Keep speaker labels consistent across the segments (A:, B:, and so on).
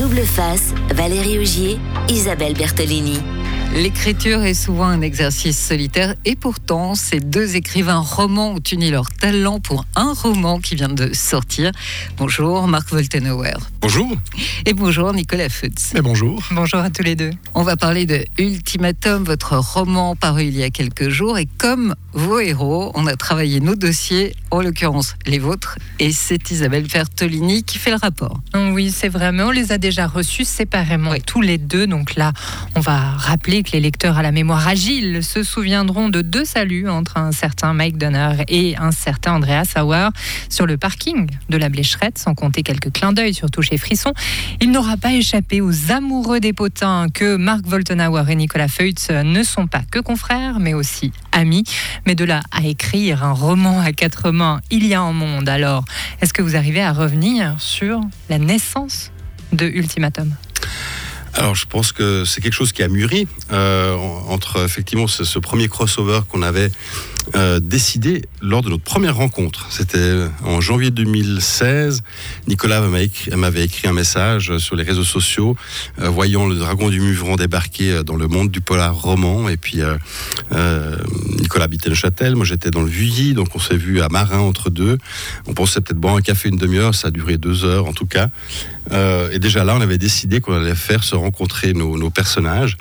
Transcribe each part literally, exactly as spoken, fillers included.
A: Double face, Valérie Augier, Isabelle Bertolini.
B: L'écriture est souvent un exercice solitaire et pourtant, ces deux écrivains romans ont uni leur talent pour un roman qui vient de sortir. Bonjour Marc Woltenhauer.
C: Bonjour.
B: Et bonjour Nicolas Futz.
D: Et bonjour.
B: Bonjour à tous les deux. On va parler de Ultimatum, votre roman paru il y a quelques jours. Et comme vos héros, on a travaillé nos dossiers, en l'occurrence les vôtres. Et c'est Isabelle Bertolini qui fait le rapport.
E: Oui, c'est vrai, mais on les a déjà reçus séparément,
B: oui.
E: tous les deux. Donc là, on va rappeler que les lecteurs à la mémoire agile se souviendront de deux saluts entre un certain Mike Donner et un certain Andreas Sauer sur le parking de la Blécherette, sans compter quelques clins d'œil, surtout chez Frisson. Il n'aura pas échappé aux amoureux des potins que Marc Woltenhauer et Nicolas Futz ne sont pas que confrères, mais aussi amis. Mais de là à écrire un roman à quatre mains, il y a un monde. Alors, est-ce que vous arrivez à revenir sur la naissance de Ultimatum ?
C: Alors, je pense que c'est quelque chose qui a mûri euh, entre effectivement ce, ce premier crossover qu'on avait euh, décidé lors de notre première rencontre. C'était en janvier deux mille seize. Nicolas m'avait écrit, m'avait écrit un message sur les réseaux sociaux, euh, voyant le Dragon du Muvron débarquer dans le monde du polar roman. Et puis, euh, euh, Nicolas habitait le Châtel, moi j'étais dans le Vuilly, donc on s'est vu à Marin entre deux. On pensait peut-être boire un café une demi-heure, ça a duré deux heures en tout cas. Euh, et déjà là, on avait décidé qu'on allait faire se rencontrer nos, nos personnages.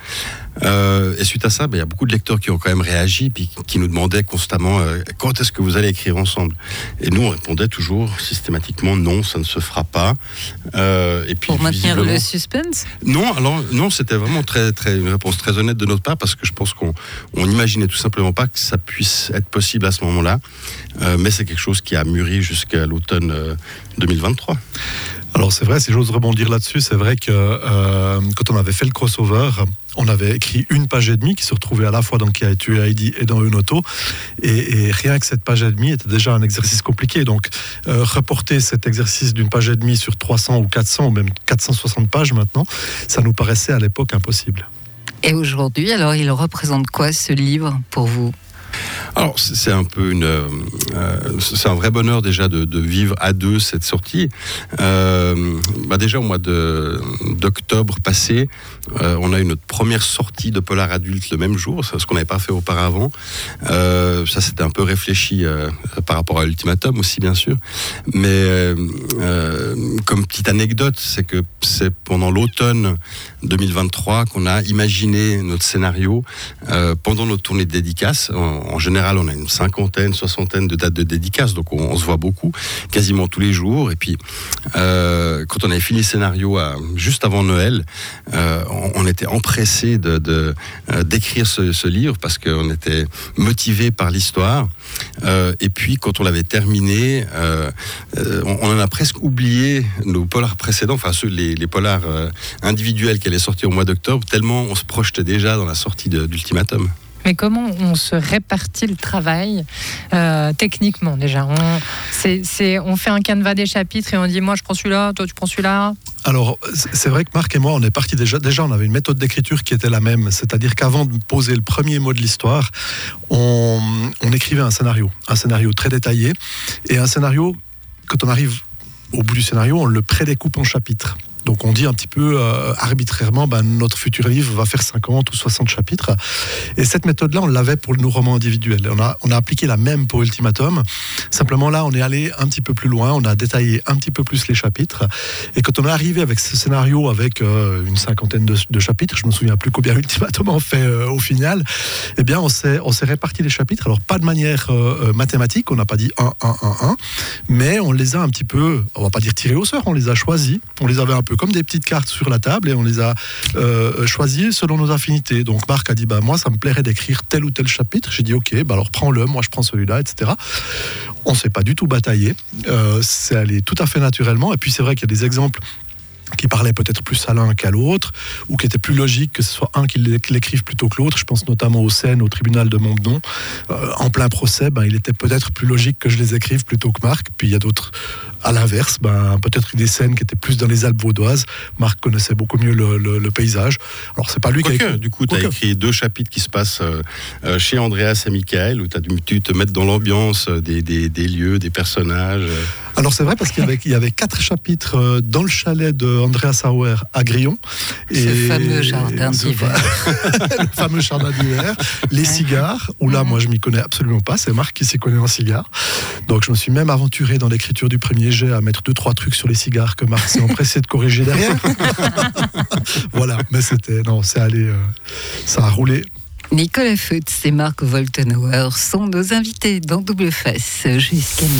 C: Euh, et suite à ça, ben, il y a beaucoup de lecteurs qui ont quand même réagi, puis qui nous demandaient constamment euh, quand est-ce que vous allez écrire ensemble. Et nous, on répondait toujours systématiquement non, ça ne se fera pas. Euh, et puis,
B: Pour maintenir le suspense ?
C: Non, alors non, c'était vraiment très, très une réponse très honnête de notre part, parce que je pense qu'on on imaginait tout simplement pas que ça puisse être possible à ce moment-là. Euh, mais c'est quelque chose qui a mûri jusqu'à l'automne euh, deux mille vingt-trois.
D: Alors c'est vrai, si j'ose rebondir là-dessus, c'est vrai que euh, quand on avait fait le crossover, on avait écrit une page et demie qui se retrouvait à la fois dans Qui a tué Heidi et dans Une auto, et, et rien que cette page et demie était déjà un exercice compliqué. Donc euh, reporter cet exercice d'une page et demie sur trois cents ou quatre cents ou même quatre cent soixante pages maintenant, ça nous paraissait à l'époque impossible.
B: Et aujourd'hui, alors il représente quoi ce livre pour vous ?
C: Alors c'est un peu une, euh, c'est un vrai bonheur déjà de, de vivre à deux cette sortie. Euh, bah déjà au mois de, d'octobre passé, euh, on a eu notre première sortie de polar adulte le même jour, ce qu'on n'avait pas fait auparavant. Euh, ça c'était un peu réfléchi euh, par rapport à Ultimatum aussi bien sûr. Mais euh, euh, comme petite anecdote, c'est que c'est pendant l'automne deux mille vingt-trois qu'on a imaginé notre scénario euh, pendant notre tournée de dédicaces. En, en général, on a une cinquantaine, soixantaine de dates de dédicaces, donc on, on se voit beaucoup, quasiment tous les jours. Et puis, euh, quand on avait fini le scénario à, juste avant Noël, euh, on, on était empressés de, de, euh, d'écrire ce, ce livre parce qu'on était motivés par l'histoire. Euh, et puis, quand on l'avait terminé, euh, on, on en a presque oublié nos polars précédents, enfin ceux, les, les polars euh, individuels qui allaient sortir au mois d'octobre, tellement on se projetait déjà dans la sortie de, d'Ultimatum.
E: Mais comment on se répartit le travail euh, techniquement déjà on, c'est, c'est, on fait un canevas des chapitres et on dit moi je prends celui-là, toi tu prends celui-là.
D: Alors, c'est vrai que Marc et moi, on est partis déjà, déjà, on avait une méthode d'écriture qui était la même. C'est-à-dire qu'avant de poser le premier mot de l'histoire, on, on écrivait un scénario. Un scénario très détaillé. Et un scénario, quand on arrive au bout du scénario, on le prédécoupe en chapitres. Donc on dit un petit peu euh, arbitrairement, ben, notre futur livre va faire cinquante ou soixante chapitres. Et cette méthode-là, on l'avait pour nos romans individuels. On a, on a appliqué la même pour Ultimatum. Simplement là, on est allé un petit peu plus loin, on a détaillé un petit peu plus les chapitres. Et quand on est arrivé avec ce scénario, avec euh, une cinquantaine de, de chapitres, je me souviens plus combien Ultimatum en fait euh, au final, eh bien on s'est, on s'est réparti les chapitres. Alors pas de manière euh, mathématique, on n'a pas dit un, un, un, un, mais on les a un petit peu, on va pas dire tirés au sort, on les a choisis, on les avait un peu comme des petites cartes sur la table et on les a euh, choisies selon nos affinités. Donc Marc a dit bah, moi ça me plairait d'écrire tel ou tel chapitre. J'ai dit ok, bah, alors prends-le, moi je prends celui-là, et cetera. On ne s'est pas du tout bataillé, euh, c'est allé tout à fait naturellement. Et puis c'est vrai qu'il y a des exemples qui parlaient peut-être plus à l'un qu'à l'autre, ou qui était plus logique que ce soit un qui l'écrive plutôt que l'autre. Je pense notamment aux scènes au tribunal de Montbenon. Euh, en plein procès, ben, il était peut-être plus logique que je les écrive plutôt que Marc. Puis il y a d'autres à l'inverse, ben, peut-être des scènes qui étaient plus dans les Alpes vaudoises. Marc connaissait beaucoup mieux le, le, le paysage. Alors, c'est pas lui
C: Quoique,
D: qui a écrit.
C: Du coup, tu as écrit deux chapitres qui se passent euh, chez Andreas et Michael, où tu as dû te mettre dans l'ambiance des, des, des lieux, des personnages.
D: Alors, c'est vrai, parce qu'il y avait, il y avait quatre chapitres dans le chalet de Andreas Auer à Grillon.
B: Ce et fameux jardin d'hiver.
D: Le fameux jardin d'hiver. Les cigares, où là, moi, je m'y connais absolument pas. C'est Marc qui s'y connaît en cigares. Donc, je me suis même aventuré dans l'écriture du premier jet à mettre deux, trois trucs sur les cigares que Marc s'est empressé de corriger derrière. Voilà, mais c'était, non, c'est allé, euh, ça a roulé.
B: Nicolas Futz et Marc Woltenhauer sont nos invités dans Double Face jusqu'à